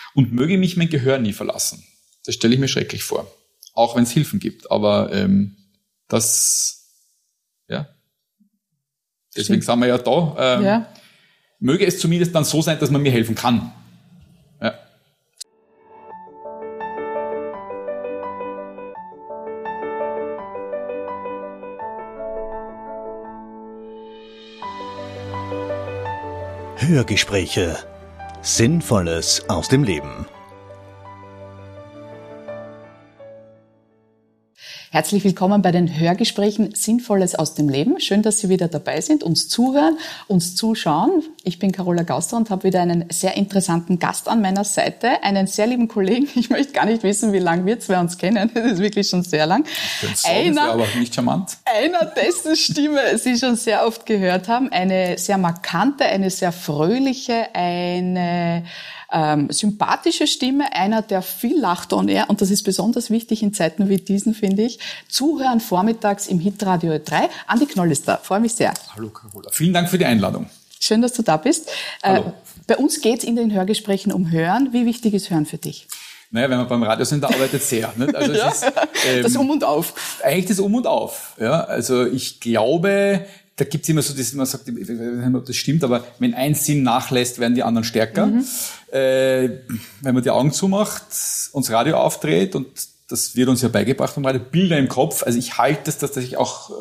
Und möge mich mein Gehör nie verlassen. Das stelle ich mir schrecklich vor. Auch wenn es Hilfen gibt. Aber deswegen sind wir ja da. Möge es zumindest dann so sein, dass man mir helfen kann. Ja. Hörgespräche. Sinnvolles aus dem Leben. Herzlich willkommen bei den Hörgesprächen Sinnvolles aus dem Leben. Schön, dass Sie wieder dabei sind, uns zuhören, uns zuschauen. Ich bin Carola Gauster und habe wieder einen sehr interessanten Gast an meiner Seite, einen sehr lieben Kollegen. Ich möchte gar nicht wissen, wie lange wir zwei uns kennen. Das ist wirklich schon sehr lang. Aber nicht charmant. Einer, dessen Stimme Sie schon sehr oft gehört haben. Eine sehr markante, eine sehr fröhliche, eine sympathische Stimme, einer, der viel lacht on air, und das ist besonders wichtig in Zeiten wie diesen, finde ich. Zuhören vormittags im Hitradio 3. Andi Knoll ist da, freue mich sehr. Hallo Carola, vielen Dank für die Einladung. Schön, dass du da bist. Hallo. Bei uns geht's in den Hörgesprächen um Hören. Wie wichtig ist Hören für dich? Naja, wenn man beim Radiosender arbeitet, sehr. Nicht? Also ja, es ist, das Um und Auf. Eigentlich das Um und Auf. Ja, also ich glaube, da gibt's immer so das, man sagt, ich weiß nicht, ob das stimmt, aber wenn ein Sinn nachlässt, werden die anderen stärker. Wenn man die Augen zumacht, uns Radio aufdreht, und das wird uns ja beigebracht vom Radio, Bilder im Kopf. Also ich halte das tatsächlich auch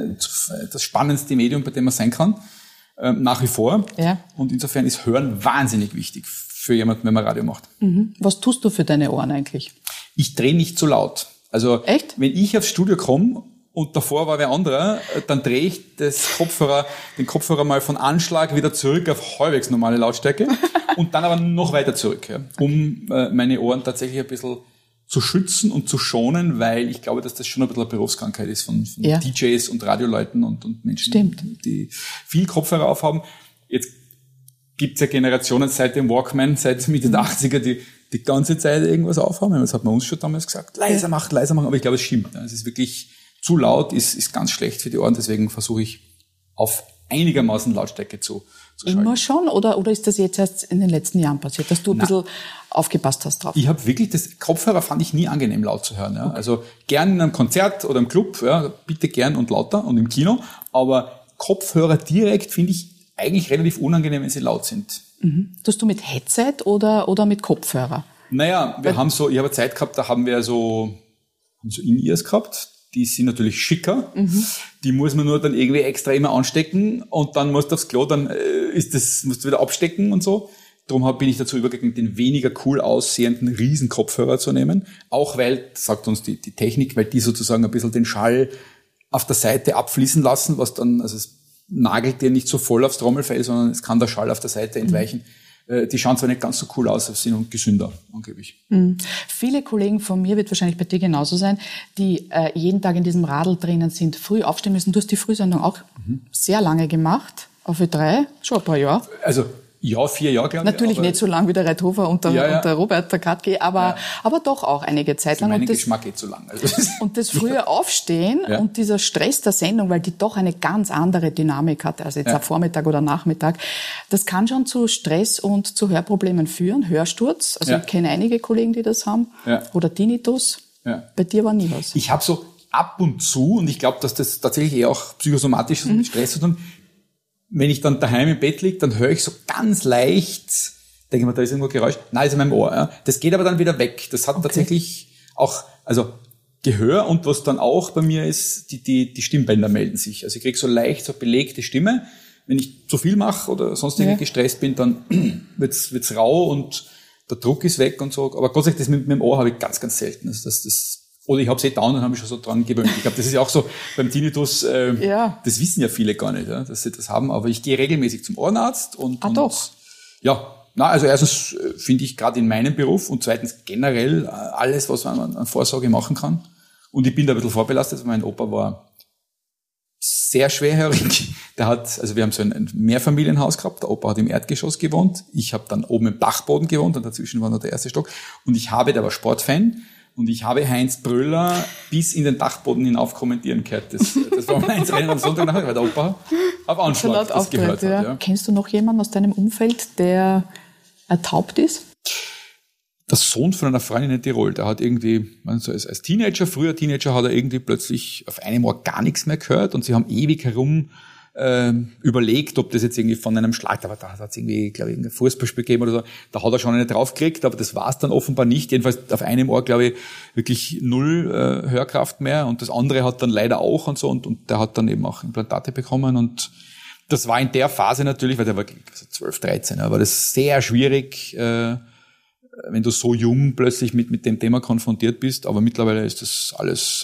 das spannendste Medium, bei dem man sein kann, nach wie vor. Ja. Und insofern ist Hören wahnsinnig wichtig für jemanden, wenn man Radio macht. Was tust du für deine Ohren eigentlich? Ich drehe nicht zu laut. Also echt? Wenn ich aufs Studio komme und davor war wer anderer, dann drehe ich den Kopfhörer mal von Anschlag wieder zurück auf halbwegs normale Lautstärke und dann aber noch weiter zurück, ja, um meine Ohren tatsächlich ein bisschen zu schützen und zu schonen, weil ich glaube, dass das schon ein bisschen eine Berufskrankheit ist von DJs und Radioleuten und Menschen, die viel Kopfhörer aufhaben. Jetzt gibt's ja Generationen seit dem Walkman, seit Mitte der 80er, die ganze Zeit irgendwas aufhaben. Das hat man uns schon damals gesagt. Leiser machen. Aber ich glaube, es stimmt. Es ist wirklich zu laut, ist ganz schlecht für die Ohren. Deswegen versuche ich auf einigermaßen Lautstärke zu schalten. Immer schon? Oder ist das jetzt erst in den letzten Jahren passiert, dass du ein bisschen aufgepasst hast drauf? Ich habe wirklich, Kopfhörer fand ich nie angenehm laut zu hören. Ja. Okay. Also gern in einem Konzert oder im Club, ja, bitte gern und lauter, und im Kino. Aber Kopfhörer direkt finde ich eigentlich relativ unangenehm, wenn sie laut sind. Tust du mit Headset oder mit Kopfhörer? Naja, ich habe Zeit gehabt, da haben wir so In-Ears gehabt. Die sind natürlich schicker. Die muss man nur dann irgendwie extra immer anstecken, und dann musst du aufs Klo, dann musst du wieder abstecken und so. Darum bin ich dazu übergegangen, den weniger cool aussehenden Riesenkopfhörer zu nehmen. Auch weil, sagt uns die Technik, weil die sozusagen ein bisschen den Schall auf der Seite abfließen lassen, was dann, also es nagelt dir nicht so voll aufs Trommelfell, sondern es kann der Schall auf der Seite entweichen. Die schauen zwar nicht ganz so cool aus, aber sind gesünder, angeblich. Viele Kollegen von mir, wird wahrscheinlich bei dir genauso sein, die jeden Tag in diesem Radl drinnen sind, früh aufstehen müssen. Du hast die Frühsendung auch sehr lange gemacht, auf Ö3, schon ein paar Jahre. Also ja, 4 Jahre, glaube ich. Natürlich nicht so lang wie der Reithofer und der Robert, der Katke, aber doch auch einige Zeit lang. Mein Geschmack geht zu lang. Also und das frühe Aufstehen und dieser Stress der Sendung, weil die doch eine ganz andere Dynamik hat, also jetzt am Vormittag oder Nachmittag, das kann schon zu Stress und zu Hörproblemen führen, Hörsturz. Also ich kenne einige Kollegen, die das haben. Oder Tinnitus. Bei dir war nie was. Ich habe so ab und zu, und ich glaube, dass das tatsächlich auch psychosomatisch mit Stress zu tun. Wenn ich dann daheim im Bett liege, dann höre ich so ganz leicht, denke ich mir, da ist irgendwo ein Geräusch. Nein, ist in meinem Ohr. Ja. Das geht aber dann wieder weg. Das hat tatsächlich auch, also Gehör, und was dann auch bei mir ist, die Stimmbänder melden sich. Also ich kriege so leicht so belegte Stimme. Wenn ich zu viel mache oder sonst irgendwie gestresst bin, dann wird's rau und der Druck ist weg und so. Aber Gott sei Dank, das mit dem Ohr habe ich ganz, ganz selten. Oder ich habe es down und habe mich schon so dran gewöhnt. Ich glaube, das ist ja auch so beim Tinnitus, das wissen ja viele gar nicht, dass sie das haben. Aber ich gehe regelmäßig zum Ohrenarzt. Doch? Ja, also erstens finde ich gerade in meinem Beruf, und zweitens generell alles, was man an Vorsorge machen kann. Und ich bin da ein bisschen vorbelastet, weil mein Opa war sehr schwerhörig. Wir haben so ein Mehrfamilienhaus gehabt. Der Opa hat im Erdgeschoss gewohnt. Ich habe dann oben im Dachboden gewohnt, und dazwischen war noch der erste Stock. Und der war Sportfan. Und ich habe Heinz Bröller bis in den Dachboden hinauf kommentieren gehört. Das war mein Rennen am Sonntag nachher, weil der Opa auf Anschlag das gehört hat. Ja. Kennst du noch jemanden aus deinem Umfeld, der ertaubt ist? der Sohn von einer Freundin in Tirol, der hat irgendwie, also als Teenager hat er irgendwie plötzlich auf einem Ohr gar nichts mehr gehört und sie haben ewig herum überlegt, ob das jetzt irgendwie von einem Schlag, aber da hat es irgendwie, glaube ich, ein Fußballspiel gegeben oder so, da hat er schon eine draufgekriegt, aber das war es dann offenbar nicht. Jedenfalls auf einem Ohr, glaube ich, wirklich null Hörkraft mehr und das andere hat dann leider auch und so und der hat dann eben auch Implantate bekommen und das war in der Phase natürlich, weil der war 12, 13, aber das ist sehr schwierig, wenn du so jung plötzlich mit dem Thema konfrontiert bist, aber mittlerweile ist das alles,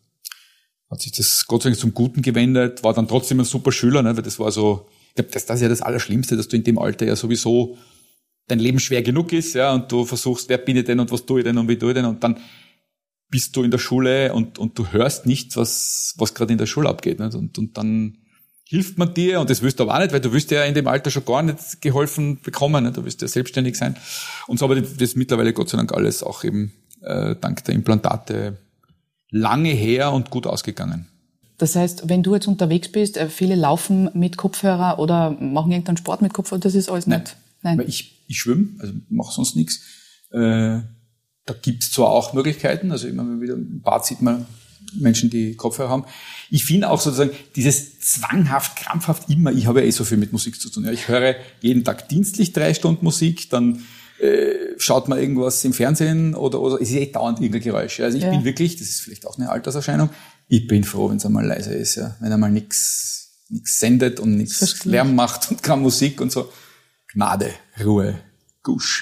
hat sich das Gott sei Dank zum Guten gewendet, war dann trotzdem ein super Schüler, ne, weil das war so, ich glaube, das ist ja das Allerschlimmste, dass du in dem Alter ja sowieso dein Leben schwer genug ist, ja, und du versuchst, wer bin ich denn und was tue ich denn und wie tue ich denn und dann bist du in der Schule und du hörst nicht, was gerade in der Schule abgeht, ne, und dann hilft man dir und das willst du aber auch nicht, weil du willst ja in dem Alter schon gar nicht geholfen bekommen, ne, du willst ja selbstständig sein und so, aber das ist mittlerweile Gott sei Dank alles auch eben dank der Implantate lange her und gut ausgegangen. Das heißt, wenn du jetzt unterwegs bist, viele laufen mit Kopfhörer oder machen irgendeinen Sport mit Kopfhörer, das ist alles nicht? Nein. Weil ich schwimme, also mache sonst nichts. Da gibt's zwar auch Möglichkeiten, also immer wieder im Bad sieht man Menschen, die Kopfhörer haben. Ich finde auch sozusagen dieses zwanghaft, krampfhaft immer, ich habe ja so viel mit Musik zu tun. Ja. Ich höre jeden Tag dienstlich 3 Stunden Musik, dann schaut man irgendwas im Fernsehen oder es ist dauernd irgendein Geräusch. Also ich bin wirklich, das ist vielleicht auch eine Alterserscheinung, ich bin froh, wenn es einmal leise ist, ja. Wenn einmal nichts sendet und nichts Lärm macht und keine Musik und so. Gnade, Ruhe, Gusch.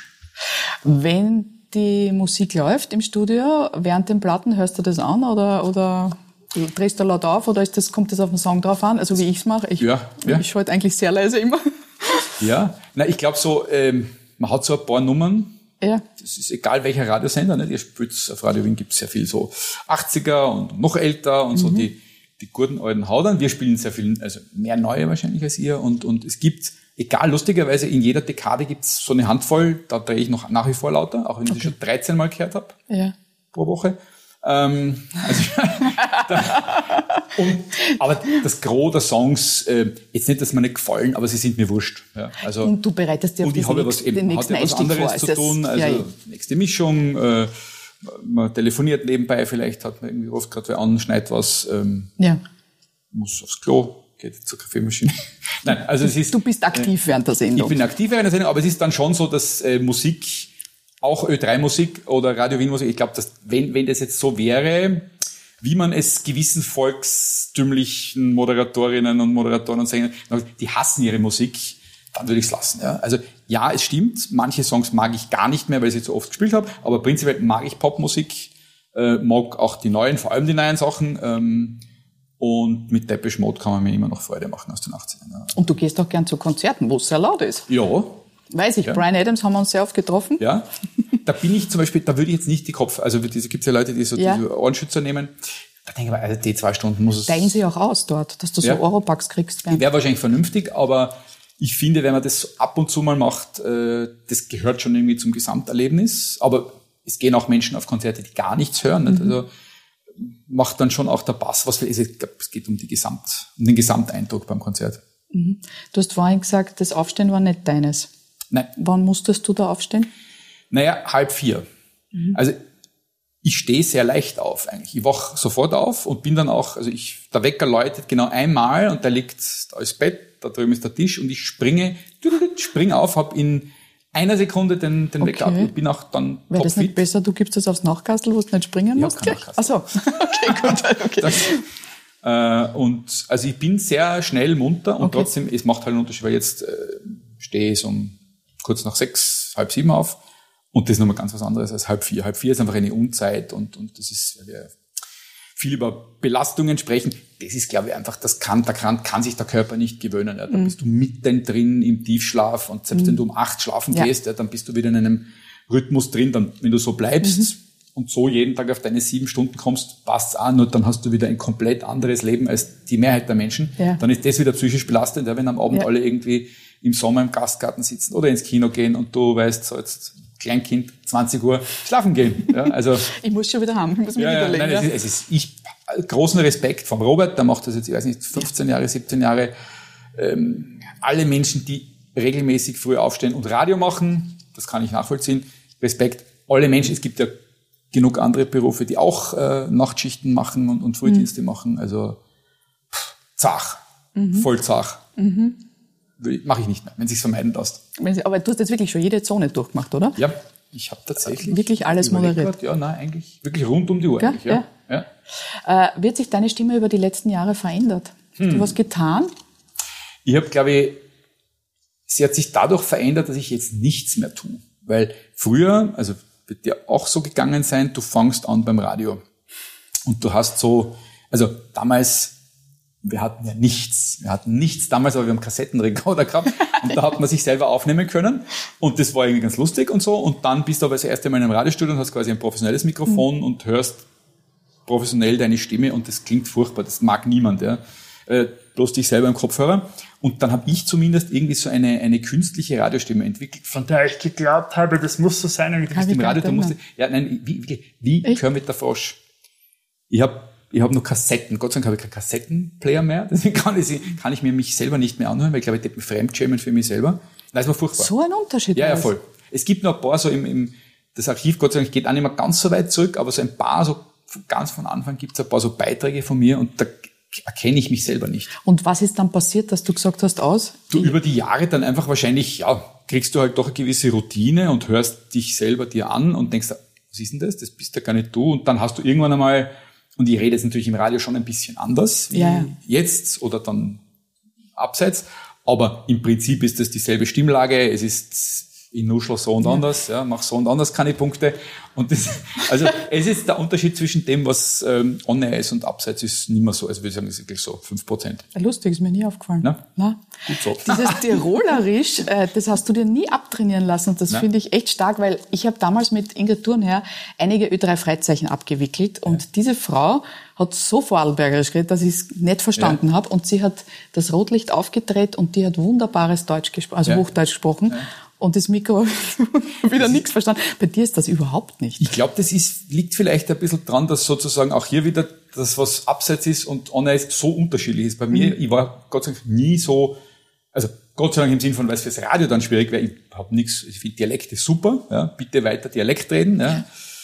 Wenn die Musik läuft im Studio, während den Platten, hörst du das an oder drehst du laut auf oder kommt das auf den Song drauf an? Also wie ich es mache, ich schalte eigentlich sehr leise immer. Ja, ich glaube so, man hat so ein paar Nummern. Ja. Das ist egal welcher Radiosender, ne? Ihr spielt auf Radio Wien gibt's sehr viel so 80er und noch älter und so die guten alten Haudern. Wir spielen sehr viel, also mehr neue wahrscheinlich als ihr und es gibt, egal, lustigerweise in jeder Dekade gibt's so eine Handvoll, da drehe ich noch nach wie vor lauter, auch wenn ich das schon 13 Mal gehört habe pro Woche. Aber das Gros der Songs, jetzt nicht, dass mir nicht gefallen, aber sie sind mir wurscht. Ja, also, und du bereitest dir auf den nächsten Einstieg vor. Anderes zu tun, also nächste Mischung, man telefoniert nebenbei, vielleicht hat man irgendwie ruft gerade wer an, schneit was, muss aufs Klo, geht zur Kaffeemaschine. Nein, also es ist. Du bist aktiv während der Sendung. Ich bin aktiv während der Sendung, aber es ist dann schon so, dass Musik, auch Ö3-Musik oder Radio Wien-Musik, ich glaube, dass wenn das jetzt so wäre, wie man es gewissen volkstümlichen Moderatorinnen und Moderatoren und Sängern, die hassen ihre Musik, dann würde ich es lassen. Ja? Also ja, es stimmt, manche Songs mag ich gar nicht mehr, weil ich sie zu oft gespielt habe, aber prinzipiell mag ich Popmusik, mag auch die neuen, vor allem die neuen Sachen, und mit Depeche Mode kann man mir immer noch Freude machen aus den 80ern. Ja. Und du gehst auch gern zu Konzerten, wo es sehr laut ist. Ja. Weiß ich, ja. Bryan Adams haben wir uns sehr oft getroffen. Ja, da bin ich zum Beispiel, da würde ich jetzt nicht die also gibt's ja Leute, die so diese Ohrenschützer nehmen. Da denke ich mir, also die 2 Stunden muss es... Teilen sie auch aus dort, dass du so Oropax kriegst. Die wäre wahrscheinlich vernünftig, aber ich finde, wenn man das so ab und zu mal macht, das gehört schon irgendwie zum Gesamterlebnis. Aber es gehen auch Menschen auf Konzerte, die gar nichts hören. Nicht? Also macht dann schon auch der Bass, ich glaube, es geht um den Gesamteindruck beim Konzert. Mhm. Du hast vorhin gesagt, das Aufstehen war nicht deines. Nein. Wann musstest du da aufstehen? 3:30. Also ich stehe sehr leicht auf eigentlich. Ich wach sofort auf und bin dann auch, der Wecker läutet genau einmal und da ist Bett, da drüben ist der Tisch und ich spring auf, habe in einer Sekunde den Wecker ab. Ich bin auch dann wäre das nicht besser, du gibst das aufs Nachkastel, wo du nicht springen musst? Ach so, okay, gut. Okay. Und also ich bin sehr schnell munter und trotzdem, es macht halt einen Unterschied, weil jetzt stehe ich kurz nach 6, 6:30 auf. Und das ist nochmal ganz was anderes als 3:30. 3:30 ist einfach eine Unzeit und das ist, weil wir viel über Belastungen sprechen. Das ist, glaube ich, einfach, daran kann sich der Körper nicht gewöhnen. Ja. Da bist du mittendrin im Tiefschlaf und selbst wenn du um 8 schlafen gehst, dann bist du wieder in einem Rhythmus drin. Dann, wenn du so bleibst und so jeden Tag auf deine 7 Stunden kommst, passt's auch, nur dann hast du wieder ein komplett anderes Leben als die Mehrheit der Menschen. Ja. Dann ist das wieder psychisch belastend, wenn am Abend alle irgendwie im Sommer im Gastgarten sitzen oder ins Kino gehen und du weißt, so jetzt Kleinkind, 20 Uhr schlafen gehen. Ja, also ich muss schon wieder haben, ich muss mich überlegen. Nein, großen Respekt vom Robert, der macht das jetzt, ich weiß nicht, 15 Jahre, 17 Jahre. Alle Menschen, die regelmäßig früh aufstehen und Radio machen, das kann ich nachvollziehen. Respekt. alle Menschen, es gibt ja genug andere Berufe, die auch Nachtschichten machen und Frühdienste machen. Also zach, voll zach. Mache ich nicht mehr, wenn es sich vermeiden lässt. Aber du hast jetzt wirklich schon jede Zone durchgemacht, oder? Ja, ich habe tatsächlich wirklich alles moderiert. Ja, nein, eigentlich wirklich rund um die Uhr. Eigentlich, ja. Wird sich deine Stimme über die letzten Jahre verändert? Hast du was getan? Ich habe, glaube ich, sie hat sich dadurch verändert, dass ich jetzt nichts mehr tue. Weil früher, also wird dir auch so gegangen sein, du fängst an beim Radio. Und du hast so, also damals, wir hatten ja nichts. Wir hatten nichts damals, aber wir haben Kassettenrekorder gehabt und da hat man sich selber aufnehmen können und das war irgendwie ganz lustig und so. Und dann bist du aber das erste Mal in einem Radiostudio und hast quasi ein professionelles Mikrofon und hörst professionell deine Stimme und das klingt furchtbar, das mag niemand, ja. Bloß dich selber im Kopfhörer. Und dann habe ich zumindest irgendwie so eine künstliche Radiostimme entwickelt, von der ich geglaubt habe, das muss so sein. Und du bist im Radio, du musst, ja, nein, wie Kermit der Frosch. Ich hab noch Kassetten. Gott sei Dank habe ich keinen Kassettenplayer mehr. Deswegen kann ich mir mich selber nicht mehr anhören, weil ich glaube, ich hätte mich fremdschämen für mich selber. Das war furchtbar. So ein Unterschied. Ja, voll. Es gibt noch ein paar so das Archiv, Gott sei Dank, geht auch nicht mehr ganz so weit zurück, aber so ein paar, so ganz von Anfang gibt es ein paar so Beiträge von mir und da erkenne ich mich selber nicht. Und was ist dann passiert, dass du gesagt hast, aus? Du über die Jahre dann einfach wahrscheinlich, ja, kriegst du halt doch eine gewisse Routine und hörst dich selber dir an und denkst, was ist denn das? Das bist ja gar nicht du. Und dann hast du irgendwann einmal, und ich rede jetzt natürlich im Radio schon ein bisschen anders wie jetzt oder dann abseits, aber im Prinzip ist das dieselbe Stimmlage, es ist ich nuschel so und anders, ja, mach so und anders keine Punkte. Und das, also es ist der Unterschied zwischen dem, was on-air ist und abseits ist nicht mehr so. Also würde ich sagen, ist wirklich so 5%. Lustig, ist mir nie aufgefallen. Na? Gut so. Dieses Tirolerisch, das hast du dir nie abtrainieren lassen. Und das finde ich echt stark, weil ich habe damals mit Ingrid Thurnherr einige Ö3-Freizeichen abgewickelt. Und diese Frau hat so Vorarlbergerisch geredet, dass ich es nicht verstanden habe. Und sie hat das Rotlicht aufgedreht und die hat wunderbares Deutsch gesprochen, also Hochdeutsch gesprochen. Ja. Und das Mikro wieder nichts verstanden. Bei dir ist das überhaupt nicht. Ich glaube, liegt vielleicht ein bisschen dran, dass sozusagen auch hier wieder das, was abseits ist und on-air ist, so unterschiedlich ist. Bei mir, ich war Gott sei Dank nie so, also Gott sei Dank im Sinn von, weil es fürs Radio dann schwierig wäre, ich habe nichts, ich finde Dialekte super, ja, bitte weiter Dialekt reden, ja.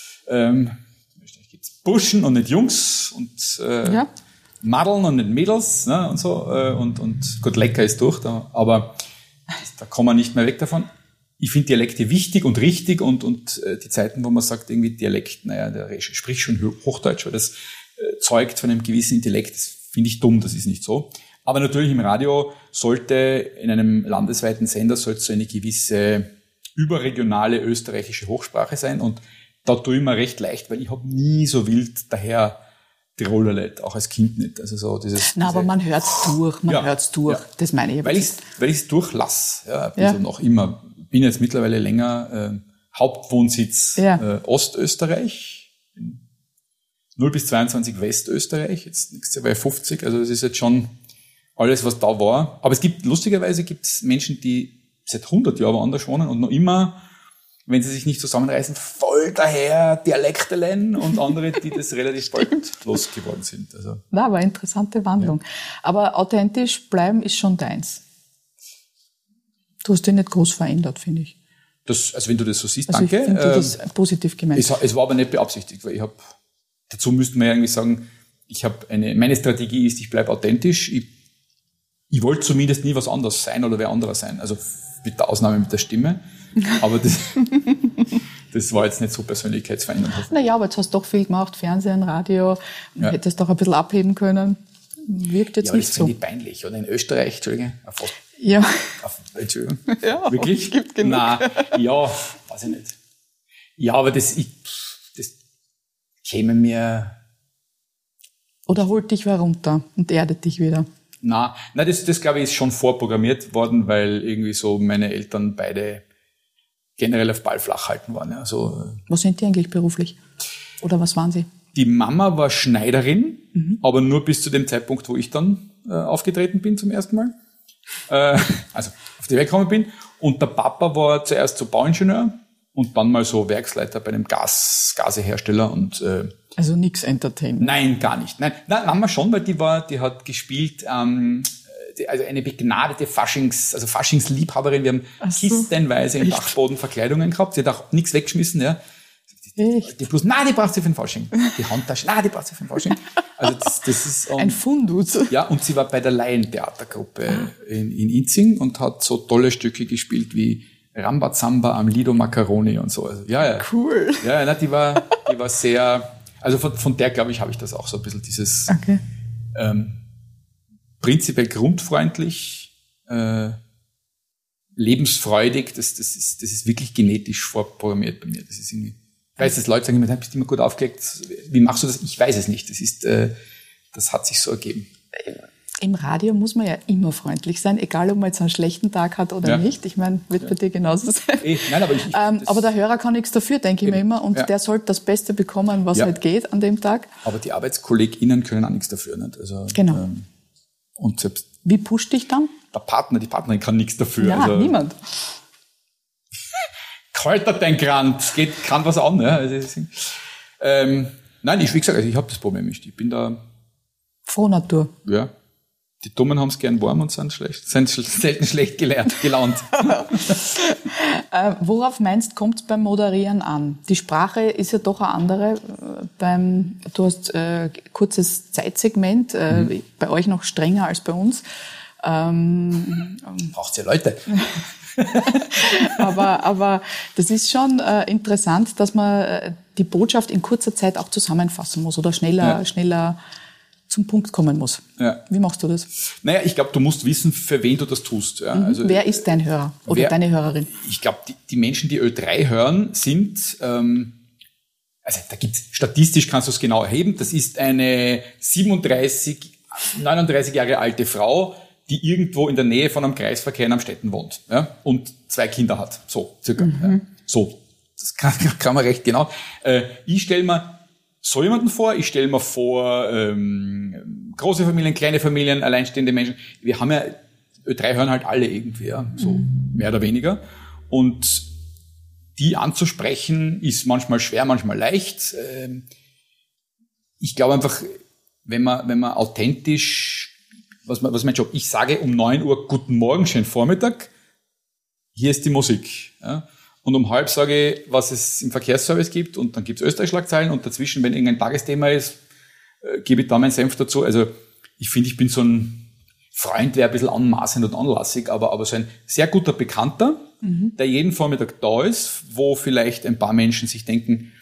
Gibt's Burschen und nicht Jungs und Madeln und nicht Mädels, ne, und so, und gut, lecker ist durch, aber da kommen wir nicht mehr weg davon. Ich finde Dialekte wichtig und richtig und die Zeiten, wo man sagt, irgendwie Dialekt, naja, der spricht schon Hochdeutsch, weil das zeugt von einem gewissen Intellekt, das finde ich dumm, das ist nicht so. Aber natürlich im Radio sollte in einem landesweiten Sender sollte so eine gewisse überregionale österreichische Hochsprache sein und da tue ich mir recht leicht, weil ich habe nie so wild daher Tirolerlet, auch als Kind nicht. Also so aber man hört's durch, hört's durch. Ja. Das meine ich. Weil ich's durchlasse, ja, ein bisschen noch immer. Bin jetzt mittlerweile länger Hauptwohnsitz Ostösterreich, 0 bis 22 Westösterreich, jetzt nächstes Jahr bei 50, also das ist jetzt schon alles, was da war. Aber lustigerweise gibt's Menschen, die seit 100 Jahren woanders wohnen und noch immer, wenn sie sich nicht zusammenreißen, voll daher Dialekte lernen und andere, die das relativ bald losgeworden sind. Also. Na, aber interessante Wandlung. Ja. Aber authentisch bleiben ist schon deins. Du hast dich nicht groß verändert, finde ich. Also wenn du das so siehst, also danke. Ich finde das positiv gemeint. Es war aber nicht beabsichtigt, weil dazu müsste man ja eigentlich sagen, meine Strategie ist, ich bleibe authentisch. Ich wollte zumindest nie was anderes sein oder wer anderer sein. Also mit der Ausnahme mit der Stimme. Aber das war jetzt nicht so persönlichkeitsverändernd. Naja, aber jetzt hast du doch viel gemacht, Fernsehen, Radio, hättest doch ein bisschen abheben können. Wirkt jetzt nicht so. Ja, das finde ich peinlich. Oder in Österreich, Entschuldigung. Entschuldigung. Ja, wirklich? Gibt genug. Nein, ja, weiß ich nicht. Ja, aber das käme mir... Oder holt dich wer runter und erdet dich wieder? Nein, das glaube ich ist schon vorprogrammiert worden, weil irgendwie so meine Eltern beide generell auf Ball flach halten waren. Ja. So, was sind die eigentlich beruflich? Oder was waren sie? Die Mama war Schneiderin, aber nur bis zu dem Zeitpunkt, wo ich dann aufgetreten bin zum ersten Mal. Also auf die Welt gekommen bin. Und der Papa war zuerst so Bauingenieur und dann mal so Werksleiter bei einem Gasehersteller und also nix Entertainment. Nein, gar nicht. Nein, Mama schon, weil die hat gespielt, also eine begnadete Faschingsliebhaberin. Wir haben kistenweise im Dachboden Verkleidungen gehabt. Sie hat auch nichts weggeschmissen, ja. Echt? Die Bluse, nein, die braucht sie für den Fasching. Die Handtasche, nein, die braucht sie für den Fasching. Also das ist ein Fundus. Ja, und sie war bei der Laientheatergruppe in Inzing und hat so tolle Stücke gespielt wie Rambazamba am Lido Macaroni und so. Also, ja. Cool. Ja, die war sehr, also von der, glaube ich, habe ich das auch so ein bisschen dieses prinzipiell grundfreundlich, lebensfreudig, das ist wirklich genetisch vorprogrammiert bei mir. Das ist irgendwie, ich weiß, dass Leute sagen immer, bist du immer gut aufgelegt, wie machst du das? Ich weiß es nicht. Das hat sich so ergeben. Im Radio muss man ja immer freundlich sein, egal ob man jetzt einen schlechten Tag hat oder nicht. Ich meine, wird bei dir genauso sein. Nein, aber der Hörer kann nichts dafür, denke ich mir immer. Und der sollte das Beste bekommen, was halt geht an dem Tag. Aber die ArbeitskollegInnen können auch nichts dafür. Nicht? Also, genau. Und selbst wie pusht dich dann? Der Partner, die Partnerin kann nichts dafür. Ja, also, niemand. Kalter dein Grand, kann was an. Ja? Also, nein, wie gesagt, also ich habe das Problem nicht. Ich bin da... Frohnatur. Ja. Die Dummen haben es gern warm und sind selten schlecht gelaunt. Worauf meinst, kommt es beim Moderieren an? Die Sprache ist ja doch eine andere. Du hast kurzes Zeitsegment, bei euch noch strenger als bei uns. Braucht's ja Leute. aber das ist schon interessant, dass man die Botschaft in kurzer Zeit auch zusammenfassen muss oder schneller zum Punkt kommen muss. Ja. Wie machst du das? Naja, ich glaube, du musst wissen, für wen du das tust. Ja. Also, wer ist dein Hörer oder deine Hörerin? Ich glaube, die Menschen, die Ö3 hören, sind, also da gibt's, statistisch kannst du es genau erheben, das ist eine 39 Jahre alte Frau, die irgendwo in der Nähe von einem Kreisverkehr in Amstetten wohnt, ja, und 2 Kinder hat, so circa. Ja. So, das kann man recht genau. Ich stelle mir so jemanden vor, ich stelle mir vor große Familien, kleine Familien, alleinstehende Menschen. Wir haben ja, Ö3 hören halt alle irgendwie, ja, so mehr oder weniger. Und die anzusprechen ist manchmal schwer, manchmal leicht. Ich glaube einfach, wenn man authentisch, was mein Job, ich sage um 9 Uhr guten Morgen, schönen Vormittag, hier ist die Musik. Ja. Und um 12 sage ich, was es im Verkehrsservice gibt, und dann gibt's Österreich-Schlagzeilen, und dazwischen, wenn irgendein Tagesthema ist, gebe ich da meinen Senf dazu. Also ich finde, ich bin so ein Freund, wäre ein bisschen anmaßend und anlassig, aber so ein sehr guter Bekannter, der jeden Vormittag da ist, wo vielleicht ein paar Menschen sich denken,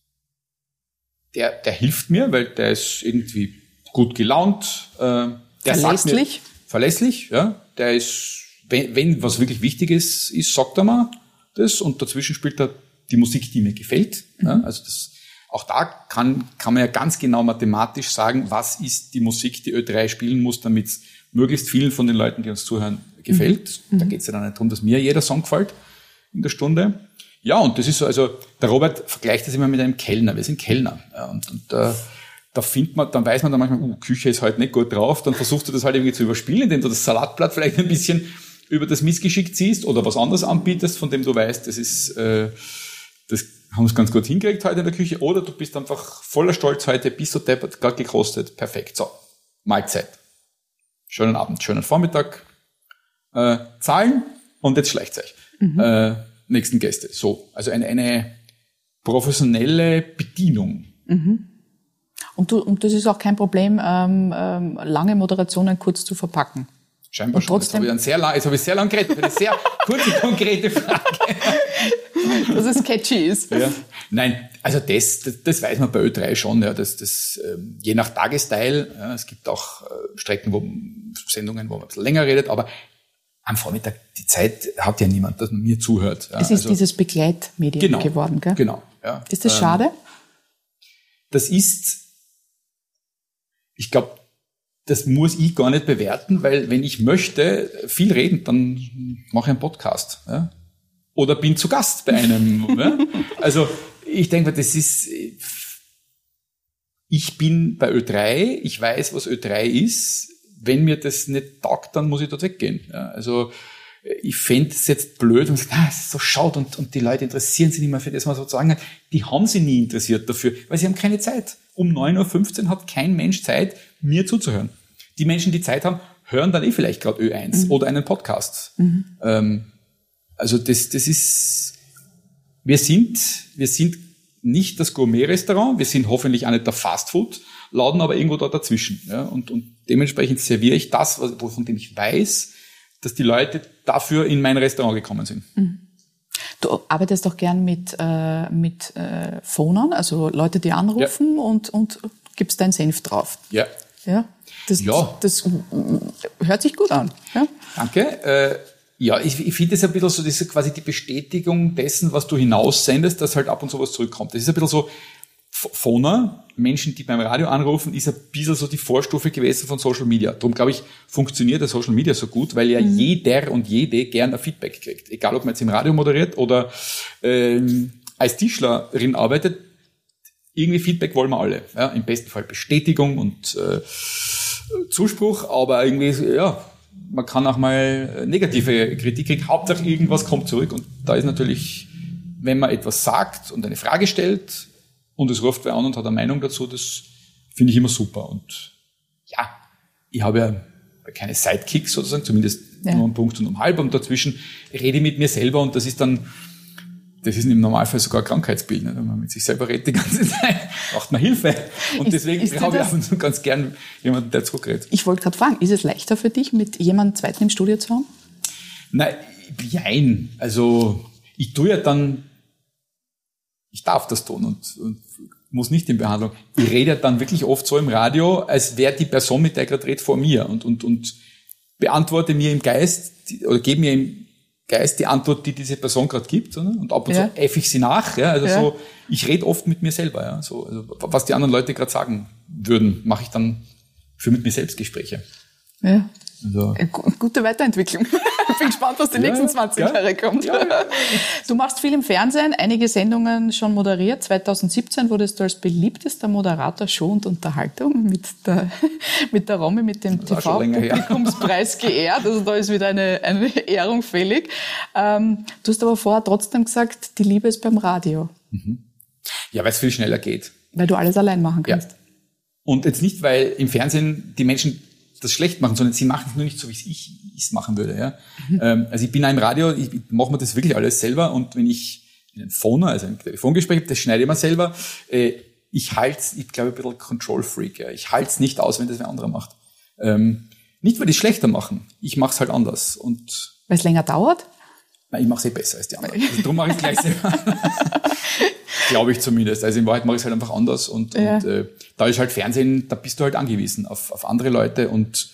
der hilft mir, weil der ist irgendwie gut gelaunt, der verlässlich. Sagt mir, verlässlich, ja, der ist, wenn was wirklich wichtig ist, sagt er mal das, und dazwischen spielt er die Musik, die mir gefällt. Ja, also auch da kann man ja ganz genau mathematisch sagen, was ist die Musik, die Ö3 spielen muss, damit es möglichst vielen von den Leuten, die uns zuhören, gefällt. Da geht es ja dann nicht darum, dass mir jeder Song gefällt in der Stunde. Ja, und das ist so, also der Robert vergleicht das immer mit einem Kellner. Wir sind Kellner. Ja, und da findet man, dann weiß man dann manchmal, Küche ist halt nicht gut drauf, dann versuchst du das halt irgendwie zu überspielen, indem du das Salatblatt vielleicht ein bisschen über das Missgeschick ziehst oder was anderes anbietest, von dem du weißt, das ist, das haben wir ganz gut hingekriegt heute in der Küche, oder du bist einfach voller Stolz heute, bist so deppert, gerade gekostet, perfekt, so, Mahlzeit. Schönen Abend, schönen Vormittag, zahlen, und jetzt schleicht's euch. Nächsten Gäste. So, also eine professionelle Bedienung. Und das ist auch kein Problem, lange Moderationen kurz zu verpacken. Scheinbar schon. Jetzt habe ich sehr lang geredet für eine sehr kurze, konkrete Frage. Dass es catchy ist. Ja. Nein, also das weiß man bei Ö3 schon, ja, das je nach Tagesteil, ja, es gibt auch Sendungen, wo man ein bisschen länger redet, aber am Vormittag, die Zeit hat ja niemand, dass man mir zuhört. Ja. Es ist dieses Begleitmedium geworden, gell? Genau. Ja. Ist das schade? Das ist, ich glaube, das muss ich gar nicht bewerten, weil wenn ich möchte viel reden, dann mache ich einen Podcast. Ja? Oder bin zu Gast bei einem. Ja? Also ich denke, ich bin bei Ö3, ich weiß, was Ö3 ist. Wenn mir das nicht taugt, dann muss ich dort weggehen. Ja? Also ich fände es jetzt blöd, wenn man sagt, es ist so schade und die Leute interessieren sich nicht mehr für das, was man so sagen kann. Die haben sich nie interessiert dafür, weil sie haben keine Zeit. Um 9.15 Uhr hat kein Mensch Zeit, mir zuzuhören. Die Menschen, die Zeit haben, hören dann vielleicht gerade Ö1 oder einen Podcast. Also das ist, wir sind nicht das Gourmet-Restaurant, wir sind hoffentlich auch nicht der Fastfood-Laden, aber irgendwo da dazwischen. Ja? Und dementsprechend serviere ich das, von dem ich weiß, dass die Leute dafür in mein Restaurant gekommen sind. Du arbeitest doch gern mit Phonern, also Leute, die anrufen und gibst deinen Senf drauf. Ja. Ja. Das hört sich gut an. Ja? Danke. Ich finde es ein bisschen so, das ist quasi die Bestätigung dessen, was du hinaussendest, dass halt ab und zu was zurückkommt. Das ist ein bisschen so, Phoner, Menschen, die beim Radio anrufen, ist ein bisschen so die Vorstufe gewesen von Social Media. Darum, glaube ich, funktioniert der Social Media so gut, weil ja jeder und jede gern ein Feedback kriegt. Egal, ob man jetzt im Radio moderiert oder als Tischlerin arbeitet, irgendwie Feedback wollen wir alle. Ja, im besten Fall Bestätigung und Zuspruch, aber irgendwie, ja, man kann auch mal negative Kritik kriegen. Hauptsache irgendwas kommt zurück. Und da ist natürlich, wenn man etwas sagt und eine Frage stellt und es ruft wer an und hat eine Meinung dazu, das finde ich immer super. Und ja, ich habe ja keine Sidekicks sozusagen, zumindest nur um Punkt und um halb. Und dazwischen rede ich mit mir selber und das ist im Normalfall sogar ein Krankheitsbild. Ne? Wenn man mit sich selber redet die ganze Zeit, braucht man Hilfe. Und deswegen brauche ich ab und zu ganz gern jemanden, der zurückredet. Ich wollte gerade fragen, ist es leichter für dich, mit jemandem Zweiten im Studio zu haben? Nein, jein. Also ich tue ja dann, ich darf das tun und muss nicht in Behandlung. Ich rede ja dann wirklich oft so im Radio, als wäre die Person, mit der ich gerade rede, vor mir und beantworte mir im Geist oder gebe mir im Geist die Antwort, die diese Person gerade gibt, oder? Und ab und zu äffe ich sie nach. Ja? Also so, ich rede oft mit mir selber. Ja? So, also was die anderen Leute gerade sagen würden, mache ich dann für mit mir selbst Gespräche. Ja. Also. Gute Weiterentwicklung. Ich bin gespannt, was die nächsten 20 Jahre kommt. Ja. Du machst viel im Fernsehen, einige Sendungen schon moderiert. 2017 wurdest du als beliebtester Moderator Show und Unterhaltung mit der Romy, mit dem TV-Publikumspreis geehrt. Also da ist wieder eine Ehrung fällig. Du hast aber vorher trotzdem gesagt, die Liebe ist beim Radio. Ja, weil es viel schneller geht. Weil du alles allein machen kannst. Ja. Und jetzt nicht, weil im Fernsehen die Menschen das schlecht machen, sondern sie machen es nur nicht so, wie ich es machen würde. Ja? Also ich bin auch im Radio, ich mache mir das wirklich alles selber und wenn ich einen Phoner, also ein Telefongespräch habe, das schneide ich mir selber, ich glaube, ein bisschen Control-Freak. Ja? Ich halte es nicht aus, wenn das wer anderer macht. Nicht, weil die es schlechter machen, ich mache es halt anders. Weil es länger dauert? Nein, ich mache es besser als die anderen. Also darum mache ich es gleich selber. Glaube ich zumindest. Also in Wahrheit mache ich es halt einfach anders und da ist halt Fernsehen, da bist du halt angewiesen auf andere Leute und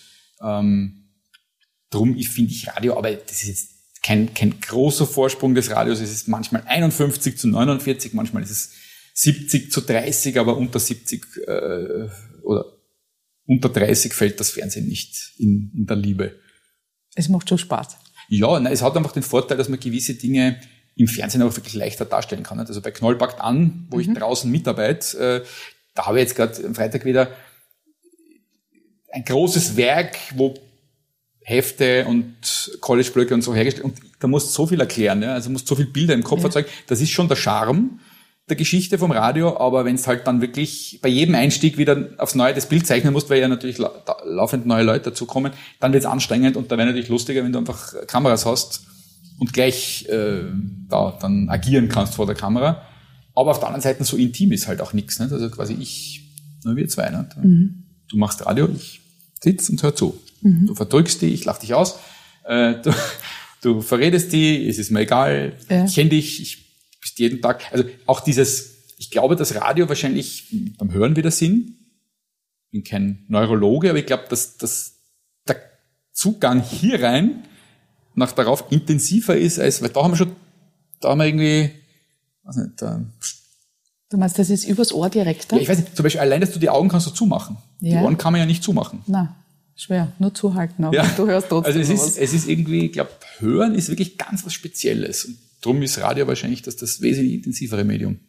drum finde ich Radio, aber das ist jetzt kein großer Vorsprung des Radios, es ist manchmal 51:49, manchmal ist es 70:30, aber unter 70 oder unter 30 fällt das Fernsehen nicht in der Liebe. Es macht schon Spaß. Ja, es hat einfach den Vorteil, dass man gewisse Dinge im Fernsehen auch wirklich leichter darstellen kann. Also bei Knoll packt an, wo ich draußen mitarbeite, da habe ich jetzt gerade am Freitag wieder ein großes Werk, wo Hefte und College-Blöcke und so hergestellt und da musst du so viel erklären, ja? Also musst so viele Bilder im Kopf erzeugen. Das ist schon der Charme der Geschichte vom Radio, aber wenn es halt dann wirklich bei jedem Einstieg wieder aufs Neue das Bild zeichnen musst, weil ja natürlich laufend neue Leute dazukommen, dann wird es anstrengend und da wäre natürlich lustiger, wenn du einfach Kameras hast und gleich dann agieren kannst vor der Kamera. Aber auf der anderen Seite so intim ist halt auch nichts. Nicht? Also quasi nur wir zwei. Nicht? Du machst Radio, ich sitze und hör zu. Du verdrückst die, ich lach dich aus. Du verredest die, es ist mir egal, ich kenne dich, ich bist jeden Tag. Also auch ich glaube, dass Radio wahrscheinlich beim Hören wieder Sinn. Ich bin kein Neurologe, aber ich glaube, dass der Zugang hier rein nach darauf intensiver ist, weil da haben wir irgendwie, weiß nicht, Du meinst, das ist übers Ohr direkt? Ja, ich weiß nicht, zum Beispiel allein, dass du die Augen kannst du zumachen. Ja. Die Ohren kann man ja nicht zumachen. Nein, schwer, nur zuhalten, aber du hörst trotzdem Also es ist irgendwie, ich glaube, Hören ist wirklich ganz was Spezielles. Und darum ist Radio wahrscheinlich das wesentlich intensivere Medium.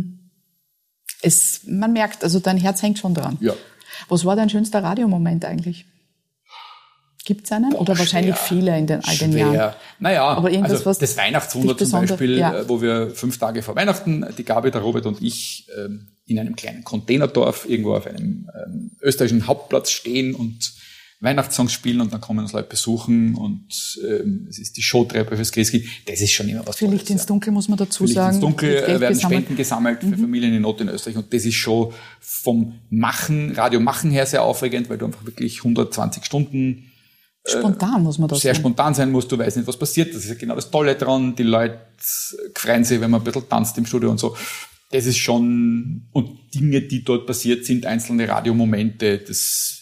Man merkt, also dein Herz hängt schon dran. Ja. Was war dein schönster Radiomoment eigentlich? Gibt's einen? Oder wahrscheinlich viele in all den Jahren? Naja, aber also das Weihnachtswunder zum Beispiel, wo wir 5 Tage vor Weihnachten, die Gabi, der Robert und ich, in einem kleinen Containerdorf irgendwo auf einem österreichischen Hauptplatz stehen und Weihnachtssongs spielen und dann kommen uns Leute besuchen und es ist die Showtreppe fürs Christkind. Das ist schon immer was Für Licht ins Dunkel muss man dazu Für Licht sagen. ins Dunkel werden Spenden gesammelt für Mhm. Familien in Not in Österreich und das ist schon vom Radio-Machen her sehr aufregend, weil du einfach wirklich 120 Stunden spontan muss man das sehr sagen. spontan sein musst, du weißt nicht, was passiert. Das ist ja genau das Tolle dran. Die Leute freuen sich, wenn man ein bisschen tanzt im Studio und so. Das ist schon, und Dinge, die dort passiert sind, einzelne Radiomomente, das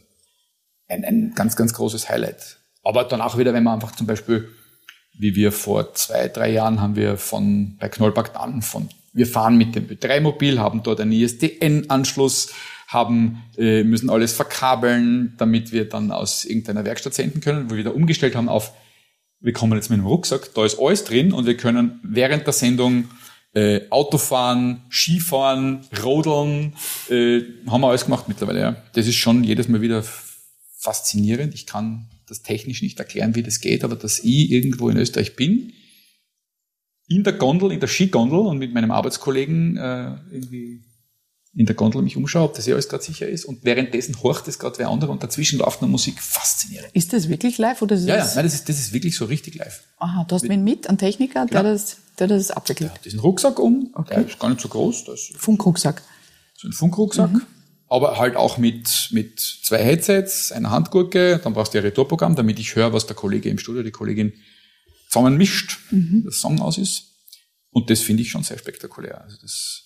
ein ganz, ganz großes Highlight. Aber danach wieder, wenn man einfach zum Beispiel, wie wir vor 2-3 Jahren haben wir bei Knollpark dann wir fahren mit dem Ö3-Mobil, haben dort einen ISDN-Anschluss, müssen alles verkabeln, damit wir dann aus irgendeiner Werkstatt senden können, wo wir wieder umgestellt haben auf, wir kommen jetzt mit dem Rucksack, da ist alles drin und wir können während der Sendung Autofahren, Skifahren, Rodeln, haben wir alles gemacht mittlerweile. Ja. Das ist schon jedes Mal wieder faszinierend. Ich kann das technisch nicht erklären, wie das geht, aber dass ich irgendwo in Österreich bin, in der Skigondel und mit meinem Arbeitskollegen irgendwie in der Gondel mich umschaue, ob das alles gerade sicher ist und währenddessen horcht es gerade wer andere und dazwischen läuft noch Musik. Faszinierend. Ist das wirklich live oder ist Ja, nein, das ist wirklich so richtig live. Aha, du hast wen mit, einen Techniker, der das abwickelt. Ja, diesen Rucksack Okay. Der ist gar nicht so groß, das ist Funkrucksack. so ein Funkrucksack, aber halt auch mit 2 Headsets, einer Handgurke, dann brauchst du ein Retourprogramm, damit ich höre, was der Kollege im Studio, die Kollegin zusammen mischt, der Song aus ist. Und das finde ich schon sehr spektakulär. Also das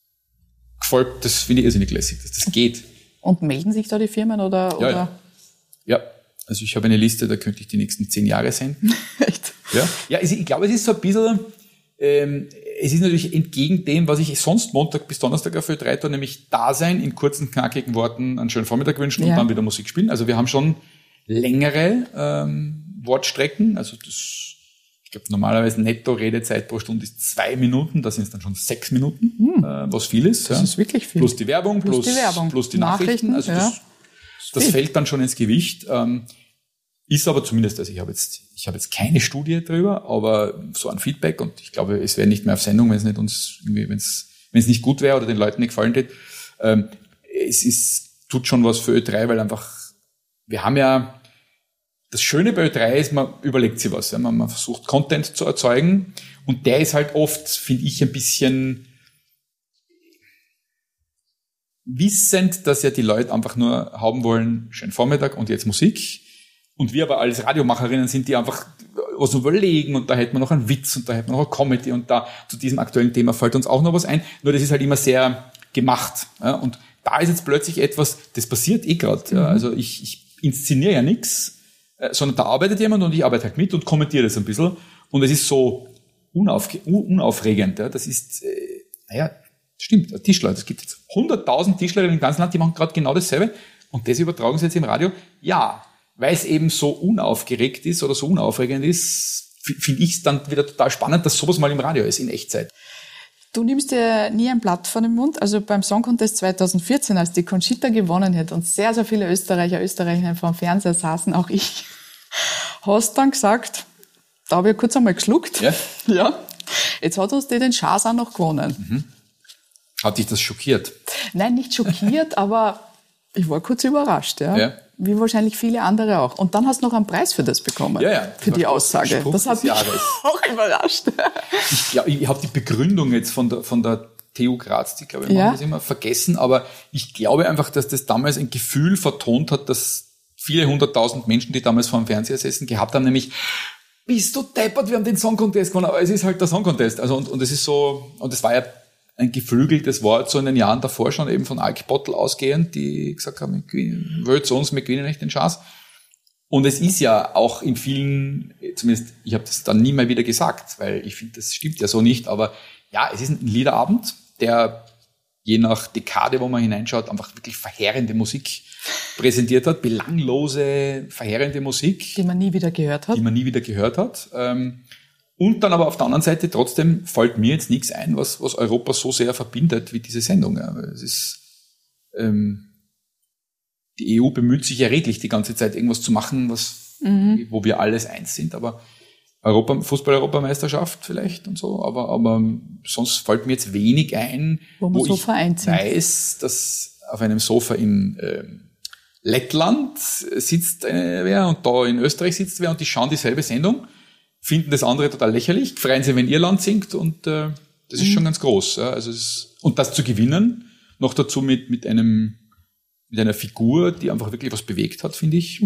finde ich irrsinnig lässig, dass das geht. Und melden sich da die Firmen oder? Ja, also ich habe eine Liste, da könnte ich die nächsten 10 Jahre senden. Echt? Ja, also ich glaube, es ist so ein bisschen, es ist natürlich entgegen dem, was ich sonst Montag bis Donnerstag auf Ö3 tue, nämlich da sein, in kurzen, knackigen Worten einen schönen Vormittag wünschen und dann wieder Musik spielen. Also wir haben schon längere Wortstrecken, also ich glaube, normalerweise Netto-Redezeit pro Stunde ist 2 Minuten, da sind es dann schon 6 Minuten, was viel ist. Das ist wirklich viel. Plus die Werbung, plus die Nachrichten. Also das fällt dann schon ins Gewicht. Ist aber zumindest, also ich habe jetzt keine Studie drüber, aber so ein Feedback und ich glaube, es wäre nicht mehr auf Sendung, wenn es nicht gut wäre oder den Leuten nicht gefallen hätte. Tut schon was für Ö3, weil einfach, wir haben ja, das Schöne bei Ö3 ist, man überlegt sich was. Ja? Man versucht, Content zu erzeugen. Und der ist halt oft, finde ich, ein bisschen wissend, dass ja die Leute einfach nur haben wollen, schönen Vormittag und jetzt Musik. Und wir aber als Radiomacherinnen sind, die einfach was überlegen und da hätte man noch einen Witz und da hätte man noch eine Comedy und da zu diesem aktuellen Thema fällt uns auch noch was ein. Nur das ist halt immer sehr gemacht. Ja? Und da ist jetzt plötzlich etwas, das passiert gerade. Ja? Also ich inszeniere ja nichts, sondern da arbeitet jemand und ich arbeite halt mit und kommentiere das ein bisschen. Und es ist so unaufregend. Ja. Das ist, stimmt, Tischler. Es gibt jetzt 100.000 Tischler im ganzen Land, die machen gerade genau dasselbe. Und das übertragen sie jetzt im Radio. Ja, weil es eben so unaufgeregt ist oder so unaufregend ist, finde ich es dann wieder total spannend, dass sowas mal im Radio ist, in Echtzeit. Du nimmst dir nie ein Blatt vor den Mund. Also beim Song Contest 2014, als die Conchita gewonnen hat und sehr, sehr viele Österreicherinnen vor dem Fernseher saßen, auch ich, hast dann gesagt, da habe ich kurz einmal geschluckt. Ja. Ja. Jetzt hat uns den Schaas auch noch gewonnen. Hat dich das schockiert? Nein, nicht schockiert, aber ich war kurz überrascht. Ja. Wie wahrscheinlich viele andere auch. Und dann hast du noch einen Preis für das bekommen. Ja. Für die Aussage. Spruch das hat mich auch überrascht. Ich habe die Begründung jetzt von der TU Graz, die glaube ich machen das immer, vergessen, aber ich glaube einfach, dass das damals ein Gefühl vertont hat, dass viele 100.000 Menschen, die damals vor dem Fernseher saßen, gehabt haben, nämlich, bist du deppert, wir haben den Song Contest gewonnen, aber es ist halt der Song Contest. Also und es ist so, und es war ja ein geflügeltes Wort so in den Jahren davor schon eben von Ike Bottle ausgehend, die gesagt haben, wollt zu uns, wir gewinnen nicht den Chance. Und es ist ja auch in vielen, zumindest ich habe das dann nie mehr wieder gesagt, weil ich finde, das stimmt ja so nicht, aber ja, es ist ein Liederabend, der je nach Dekade, wo man hineinschaut, einfach wirklich verheerende Musik präsentiert hat, belanglose, verheerende Musik. Die man nie wieder gehört hat. Und dann aber auf der anderen Seite trotzdem fällt mir jetzt nichts ein, was Europa so sehr verbindet wie diese Sendung. Ja. Es ist, die EU bemüht sich ja redlich die ganze Zeit irgendwas zu machen, wo wir alles eins sind, aber Fußball-Europameisterschaft vielleicht und so, aber sonst fällt mir jetzt wenig ein, wo ich weiß, dass auf einem Sofa in Lettland sitzt wer und da in Österreich sitzt wer und die schauen dieselbe Sendung, finden das andere total lächerlich, freuen sich, wenn Irland singt und das ist schon ganz groß. Ja. Also und das zu gewinnen, noch dazu mit einer Figur, die einfach wirklich was bewegt hat, finde ich,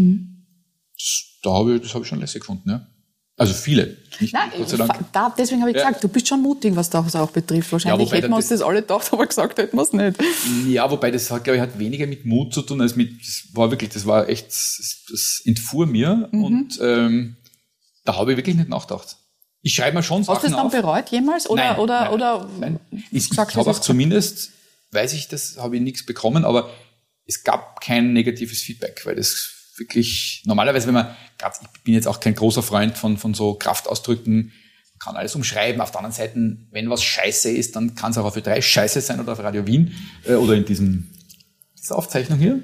das habe ich schon lässig gefunden. Ja. Also viele. Nicht, Nein, Gott sei Dank. Deswegen habe ich gesagt, du bist schon mutig, was das auch betrifft. Wahrscheinlich hätten wir uns das alle gedacht, aber gesagt hätten wir es nicht. Ja, wobei das hat, glaube ich, hat weniger mit Mut zu tun, als das war echt, das entfuhr mir und da habe ich wirklich nicht nachgedacht. Ich schreibe mir schon Sachen auf. Hast du es dann bereut jemals? Nein. Ich habe auch zumindest, weiß ich, das habe ich nichts bekommen, aber es gab kein negatives Feedback, weil das wirklich, normalerweise, ich bin jetzt auch kein großer Freund von so Kraftausdrücken, man kann alles umschreiben. Auf der anderen Seite, wenn was scheiße ist, dann kann es auch auf Ö3 scheiße sein oder auf Radio Wien oder in dieser Aufzeichnung hier.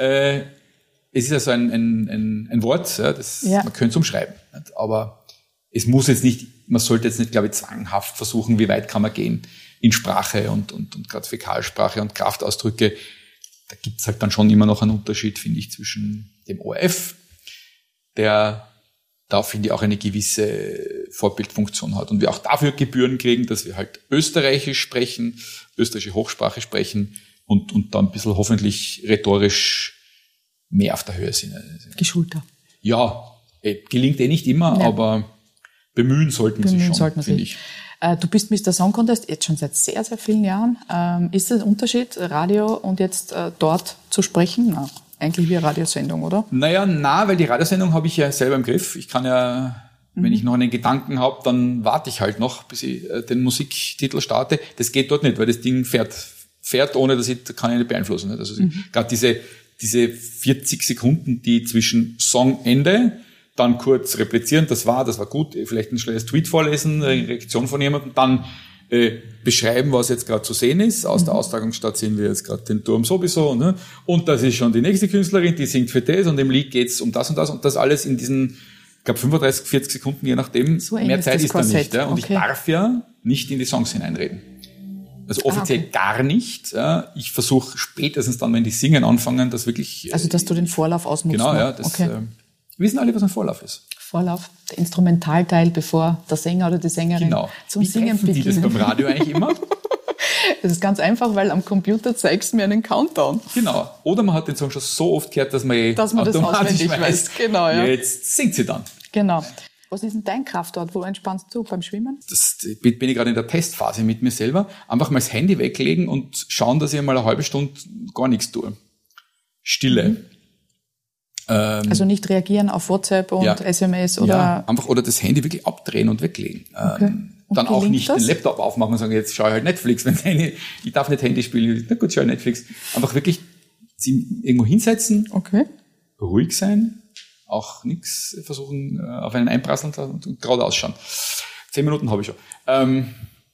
Es ist also ein Wort, ja, man könnte es umschreiben. Aber es muss jetzt nicht, man sollte jetzt nicht, glaube ich, zwanghaft versuchen, wie weit kann man gehen in Sprache und gerade Fäkalsprache und Kraftausdrücke. Da gibt's halt dann schon immer noch einen Unterschied, finde ich, zwischen dem ORF, der da, finde ich, auch eine gewisse Vorbildfunktion hat und wir auch dafür Gebühren kriegen, dass wir halt Österreichisch sprechen, österreichische Hochsprache sprechen und da ein bisschen hoffentlich rhetorisch mehr auf der Höhe sind. Geschulter. Ja, gelingt nicht immer, aber bemühen sollten wir sich schon, finde ich. Du bist Mr. Song Contest jetzt schon seit sehr, sehr vielen Jahren. Ist das ein Unterschied, Radio und jetzt dort zu sprechen? Na, eigentlich wie eine Radiosendung, oder? Naja, weil die Radiosendung habe ich ja selber im Griff. Ich kann ja, wenn ich noch einen Gedanken habe, dann warte ich halt noch, bis ich den Musiktitel starte. Das geht dort nicht, weil das Ding fährt ohne, kann ich nicht beeinflussen. Also gerade diese 40 Sekunden, die zwischen Songende, dann kurz replizieren, das war gut, vielleicht ein schnelles Tweet vorlesen, eine Reaktion von jemandem, dann beschreiben, was jetzt gerade zu sehen ist. Aus der Austragungsstadt sehen wir jetzt gerade den Turm sowieso, ne? Und das ist schon die nächste Künstlerin, die singt für das und im Lied geht's um das und das alles in diesen, ich glaube 35, 40 Sekunden, je nachdem. So mehr Zeit ist da nicht. Ja? Und ich darf ja nicht in die Songs hineinreden. Also offiziell gar nicht. Ja? Ich versuche spätestens dann, wenn die singen anfangen, das wirklich... Also dass du den Vorlauf ausnutzt. Genau, ja. Wissen alle, was ein Vorlauf ist. Vorlauf, der Instrumentalteil, bevor der Sänger oder die Sängerin zum Singen beginnt. Wie treffen die das beim Radio eigentlich immer? Das ist ganz einfach, weil am Computer zeigst du mir einen Countdown. Genau. Oder man hat den Song schon so oft gehört, dass man das auswendig weiß. Genau, ja. Jetzt singt sie dann. Genau. Was ist denn dein Kraftort? Wo entspannst du beim Schwimmen? Das bin ich gerade in der Testphase mit mir selber. Einfach mal das Handy weglegen und schauen, dass ich mal eine halbe Stunde gar nichts tue. Stille. Also nicht reagieren auf WhatsApp und SMS oder... Ja, einfach, oder das Handy wirklich abdrehen und weglegen. Dann auch nicht den Laptop aufmachen und sagen, jetzt schaue ich halt Netflix. Ich darf nicht Handy spielen, na gut, schaue ich Netflix. Einfach wirklich irgendwo hinsetzen, ruhig sein, auch nichts versuchen, auf einen einprasseln und gerade ausschauen. 10 Minuten habe ich schon.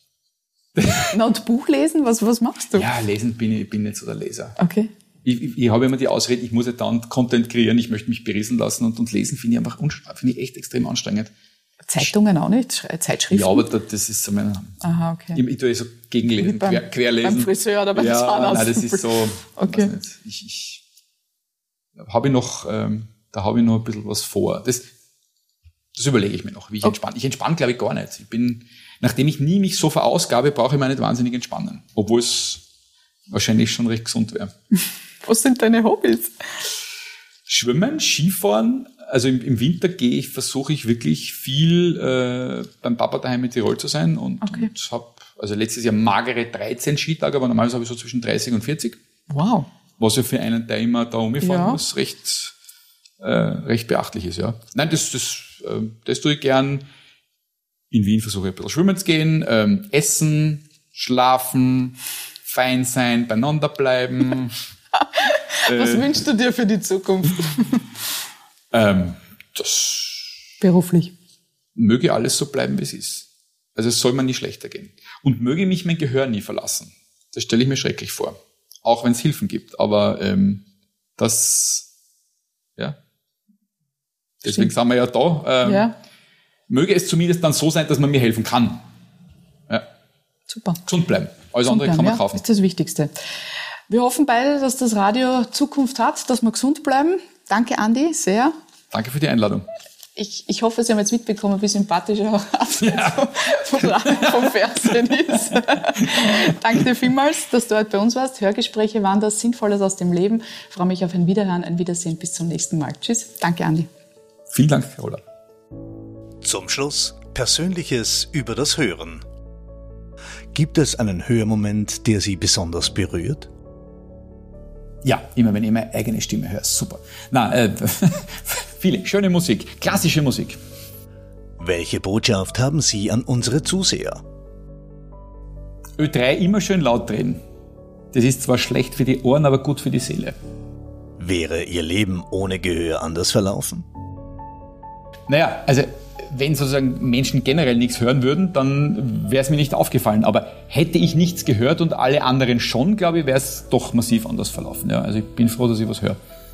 Und Buch lesen, was machst du? Ja, lesen bin nicht so der Leser. Okay. Ich habe immer die Ausrede, ich muss ja dann Content kreieren, ich möchte mich berieseln lassen und lesen finde ich echt extrem anstrengend. Zeitungen auch nicht? Zeitschriften? Ja, aber das ist so mein... Aha, okay. Ich tue so gegenlesen, querlesen. Beim Friseur oder beim Zahnarzt? Nein, das ist so... Okay. Ich habe noch, da habe ich noch ein bisschen was vor. Das überlege ich mir noch, wie ich entspanne. Ich entspanne, glaube ich, gar nicht. Nachdem ich nie mich so verausgabe, brauche ich mich nicht wahnsinnig entspannen. Obwohl es wahrscheinlich schon recht gesund wäre. Was sind deine Hobbys? Schwimmen, Skifahren. Also im Winter versuche ich wirklich viel beim Papa daheim in Tirol zu sein und habe also letztes Jahr magere 13 Skitage, aber normalerweise habe ich so zwischen 30 und 40. Wow. Was ja für einen, der immer da umgefahren muss, recht beachtlich ist, ja. Nein, das tue ich gern. In Wien versuche ich ein bisschen schwimmen zu gehen, essen, schlafen, fein sein, beieinander bleiben. Was wünschst du dir für die Zukunft? Beruflich. Möge alles so bleiben, wie es ist. Also es soll mir nie schlechter gehen. Und möge mich mein Gehör nie verlassen. Das stelle ich mir schrecklich vor. Auch wenn es Hilfen gibt. Aber deswegen sind wir ja da. Möge es zumindest dann so sein, dass man mir helfen kann. Ja. Super. Gesund bleiben. Alles andere kann man kaufen. Das ist das Wichtigste. Wir hoffen beide, dass das Radio Zukunft hat, dass wir gesund bleiben. Danke, Andi, sehr. Danke für die Einladung. Ich hoffe, Sie haben jetzt mitbekommen, wie sympathisch er vom Fernsehen ist. Danke dir vielmals, dass du heute bei uns warst. Hörgespräche waren das, Sinnvolles aus dem Leben. Ich freue mich auf ein Wiederhören, ein Wiedersehen. Bis zum nächsten Mal. Tschüss. Danke, Andi. Vielen Dank, Carola. Zum Schluss Persönliches über das Hören. Gibt es einen Hörmoment, der Sie besonders berührt? Ja, immer wenn ich meine eigene Stimme höre. Super. Viele. Schöne Musik. Klassische Musik. Welche Botschaft haben Sie an unsere Zuseher? Ö3 immer schön laut drehen. Das ist zwar schlecht für die Ohren, aber gut für die Seele. Wäre Ihr Leben ohne Gehör anders verlaufen? Naja, also wenn sozusagen Menschen generell nichts hören würden, dann wäre es mir nicht aufgefallen. Aber hätte ich nichts gehört und alle anderen schon, glaube ich, wäre es doch massiv anders verlaufen. Ja, also ich bin froh, dass ich was höre.